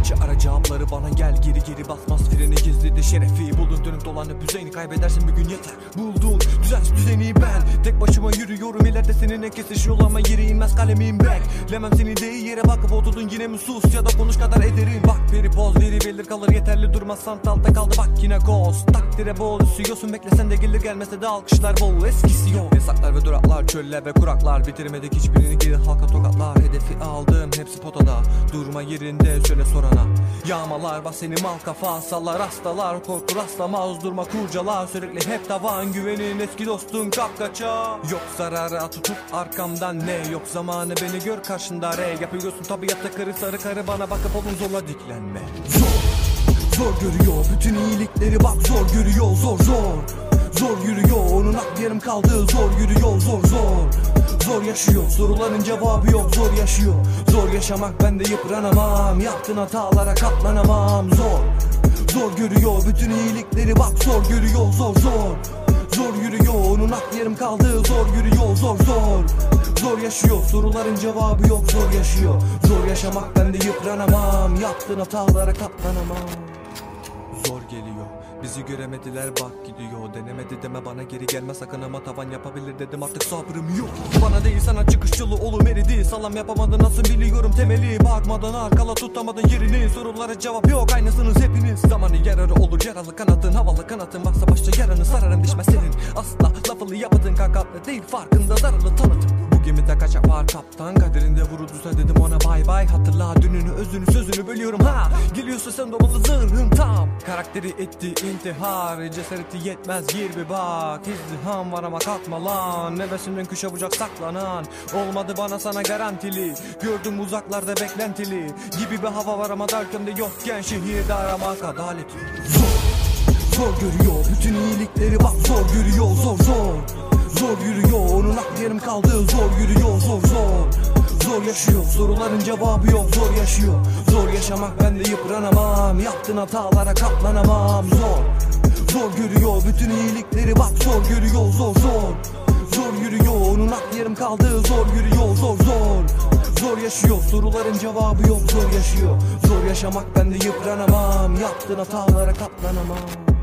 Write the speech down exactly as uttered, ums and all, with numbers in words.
Dedikçe ara cevapları bana gel, geri geri basmaz freni, gizli de şerefi buldun, dönüp dolanıp düzeyini kaybedersin bir gün, yeter buldun düzensiz düzeni. Ben tek başıma yürüyorum, ileride seninle kesişiyor ama yere inmez kalemim beklemem seni değil, yere bakıp oturdun yine mi, sus ya da konuş kadar ederim. Bak veri poz veri belir kalır, yeterli durmazsan altta kaldı bak yine koz. Takdire bol üsüyorsun, beklesen de gelir, gelmese de alkışlar bol, eskisi yok. Yasaklar ve duraklar, çöller ve kuraklar, bitirmedik hiçbirini, geri halka tokatlar. Hedefi aldım hepsi potada, durma yerinde söyle sorana. Yağmalar bas seni mal kafa, sallar hastalar, korku rastlamaz, durma kurcalar. Sürekli hep tavan, güvenin eski dostun kapkaça. Yok zarara tutup arkamdan ne, yok zamanı beni gör karşında re. Yapıyorsun tabiatta karı sarı karı, bana bakıp olun zorla diklenme. Zor, zor görüyor bütün iyilikleri, bak zor görüyor, zor zor. Zor yürüyor, onun aklı yarım kaldı, zor yürüyor, zor zor. Zor yaşıyor, soruların cevabı yok, zor yaşıyor. Zor yaşamak, ben de yıpranamam, yaptığın hatalara katlanamam. Zor, zor görüyor bütün iyilikleri, bak zor görüyor, zor zor. Zor yürüyor, onun aklı yarım kaldı, zor yürüyor, zor zor. Zor yaşıyor, soruların cevabı yok, zor yaşıyor. Zor yaşamak, ben de yıpranamam, yaptığın hatalara katlanamam. Zor geliyor, bizi göremediler bak gidiyor. Denemedi deme bana, geri gelme sakın ama tavan yapabilir dedim, artık sabrım yok. Bana değil sana çıkış yolu oğlum eridi, salam yapamadın nasıl biliyorum temeli. Bakmadan arkala tutamadın yerini, sorulara cevap yok, aynısınız hepiniz. Zamanı yararı olur yaralı kanatın, havalı kanatın varsa başta yaranı sararım, düşmez senin. Asla lafını yapadın kakatlı değil, farkında zararlı tanıtım. Bu gemide kaçak var kaptan, kaderinde vurulursa dedim ona bay bay. Hatırla dününü özünü sözünü bölüyorum ha, geliyorsa sen dolalı zırhın tam. Karakteri etti intihar, cesareti yetmez gir bir bak. İzdiham var ama kalkma lan, nefesinden küşe bucak saklanan. Olmadı bana sana garantili, gördüm uzaklarda beklentili. Gibi bir hava var ama darkımda yokken şehirde aramak adalet. Zor, zor görüyor bütün iyilikleri, bak zor görüyor, zor zor. Zor yürüyor, onun aklı yarım kaldı, zor yürüyor, zor zor. Zor yaşıyor, soruların cevabı yok, zor yaşıyor. Zor yaşamak, ben de yıpranamam, yaptığın hatalara katlanamam. Zor, zor görüyor bütün iyilikleri, bak zor görüyor, zor zor. Zor yürüyor, onun aklı yarım kaldı, zor yürüyor, zor zor. Zor yaşıyor, soruların cevabı yok, zor yaşıyor. Zor yaşamak, ben de yıpranamam, yaptığın hatalara katlanamam.